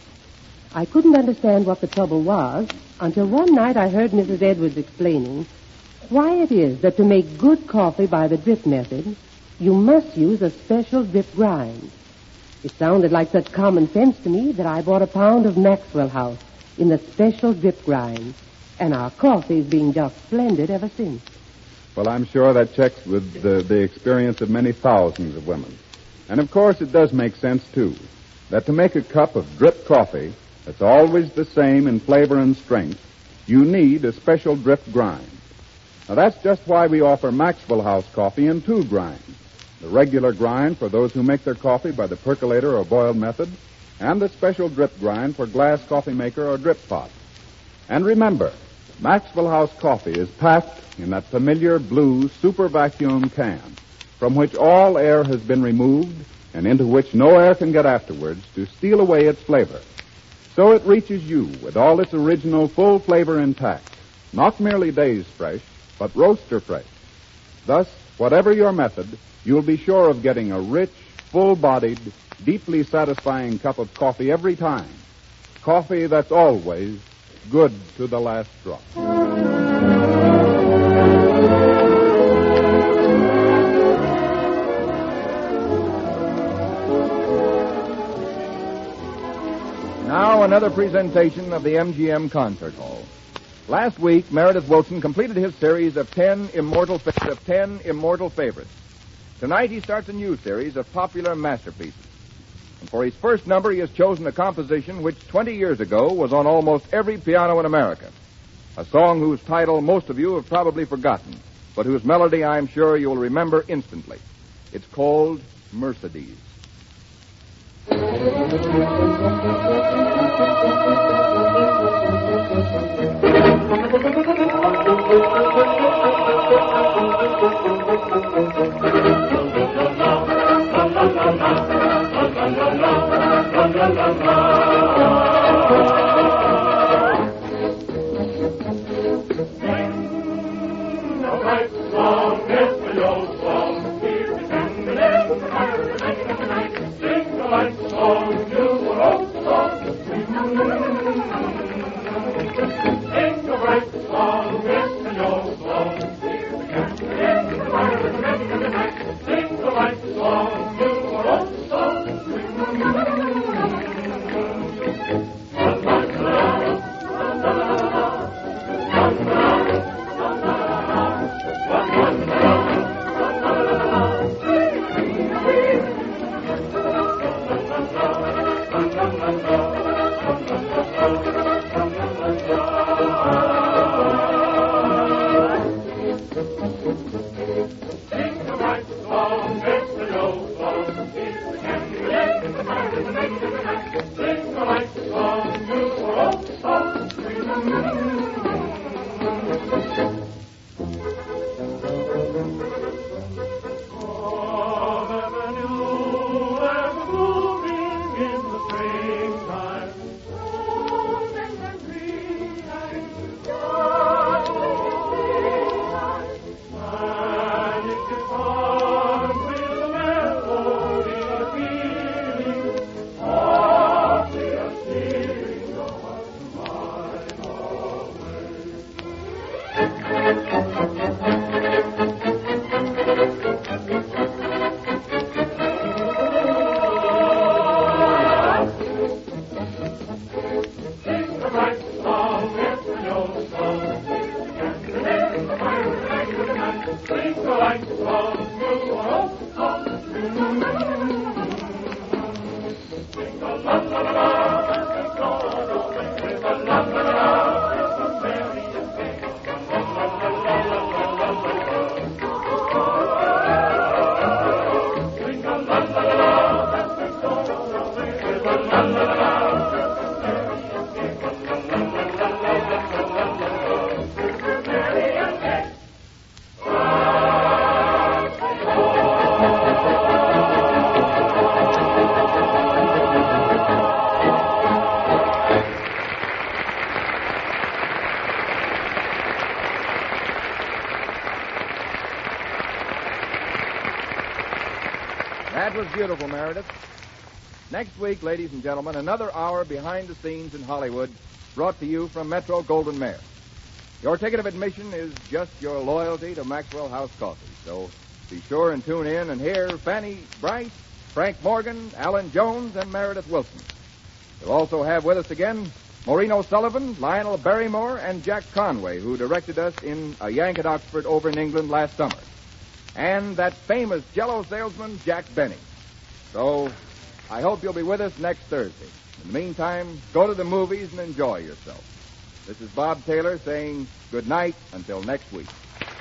I couldn't understand what the trouble was until one night I heard Missus Edwards explaining why it is that to make good coffee by the drip method, you must use a special drip grind. It sounded like such common sense to me that I bought a pound of Maxwell House in the special drip grind, and our coffee's been just splendid ever since. Well, I'm sure that checks with the, the experience of many thousands of women. And, of course, it does make sense, too, that to make a cup of drip coffee that's always the same in flavor and strength, you need a special drip grind. Now, that's just why we offer Maxwell House coffee in two grinds. The regular grind for those who make their coffee by the percolator or boiled method, and the special drip grind for glass coffee maker or drip pot. And remember, Maxwell House coffee is packed in that familiar blue super vacuum can, from which all air has been removed and into which no air can get afterwards to steal away its flavor. So it reaches you with all its original full flavor intact, not merely days fresh, but roaster fresh. Thus, whatever your method, you'll be sure of getting a rich, full-bodied, deeply satisfying cup of coffee every time. Coffee that's always good to the last drop. Now another presentation of the M G M Concert Hall. Last week, Meredith Wilson completed his series of ten immortal fa- of ten immortal favorites. Tonight, he starts a new series of popular masterpieces. And for his first number, he has chosen a composition which twenty years ago was on almost every piano in America. A song whose title most of you have probably forgotten, but whose melody I'm sure you'll remember instantly. It's called Mercedes. Song, it's the old song. Here That was beautiful, Meredith. Next week, ladies and gentlemen, another hour behind the scenes in Hollywood, brought to you from Metro Goldwyn Mayer. Your ticket of admission is just your loyalty to Maxwell House Coffee. So be sure and tune in and hear Fanny Bryce, Frank Morgan, Alan Jones, and Meredith Wilson. We'll also have with us again Maureen O'Sullivan, Lionel Barrymore, and Jack Conway, who directed us in A Yank at Oxford over in England last summer. And that famous Jell-O salesman, Jack Benny. So I hope you'll be with us next Thursday. In the meantime, go to the movies and enjoy yourself. This is Bob Taylor saying good night until next week.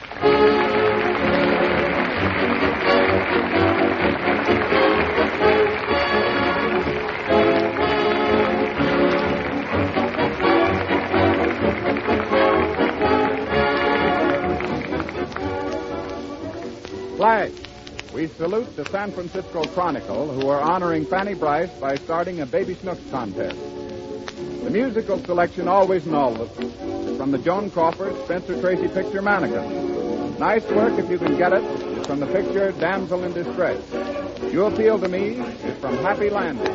Flag. We salute the San Francisco Chronicle, who are honoring Fanny Bryce by starting a Baby Snooks contest. The musical selection, always and always, is from the Joan Crawford Spencer Tracy picture Mannequin. Nice work, if you can get it, is from the picture Damsel in Distress. You Appeal to Me is from Happy Landing.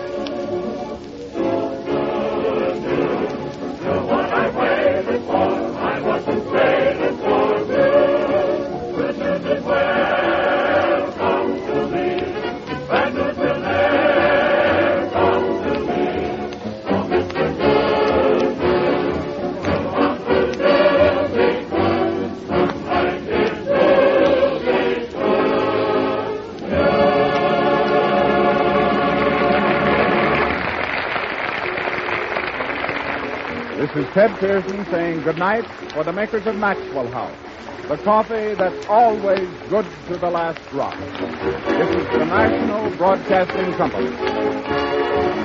This is Ted Pearson saying good night for the makers of Maxwell House, the coffee that's always good to the last drop. This is the National Broadcasting Company.